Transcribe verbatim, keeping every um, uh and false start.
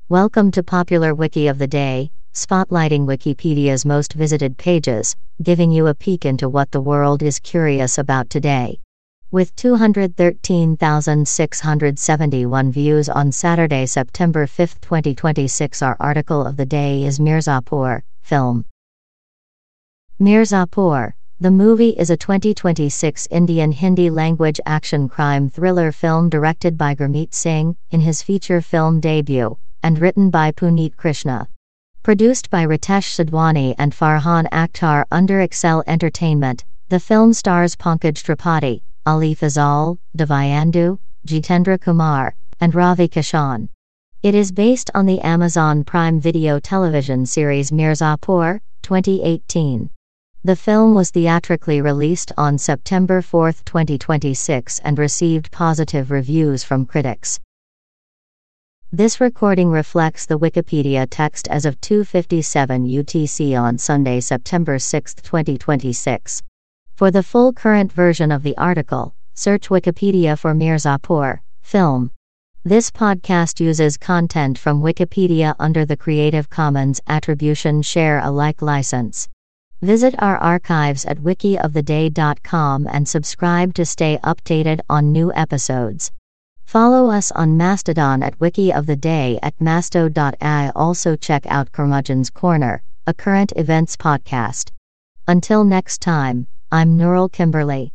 Welcome to Popular Wiki of the Day, spotlighting Wikipedia's most visited pages, giving you a peek into what the world is curious about today. With two hundred thirteen thousand six hundred seventy-one views on Saturday, September fifth, twenty twenty-six, our article of the day is Mirzapur, film. Mirzapur, the movie, is a twenty twenty-six Indian Hindi-language action crime thriller film directed by Gurmeet Singh, in his feature film debut, and written by Puneet Krishna. Produced by Ritesh Sidhwani and Farhan Akhtar under Excel Entertainment, the film stars Pankaj Tripathi, Ali Fazal, Devyendu, Jitendra Kumar, and Ravi Kishan. It is based on the Amazon Prime Video television series Mirzapur, twenty eighteen. The film was theatrically released on September fourth, twenty twenty-six and received positive reviews from critics. This recording reflects the Wikipedia text as of two fifty-seven U T C on Sunday, September sixth, twenty twenty-six. For the full current version of the article, search Wikipedia for Mirzapur, film. This podcast uses content from Wikipedia under the Creative Commons Attribution Share Alike license. Visit our archives at wiki of the day dot com and subscribe to stay updated on new episodes. Follow us on Mastodon at Wiki of the Day at masto dot a i. Also check out Curmudgeon's Corner, a current events podcast. Until next time, I'm Nurul Kimberly.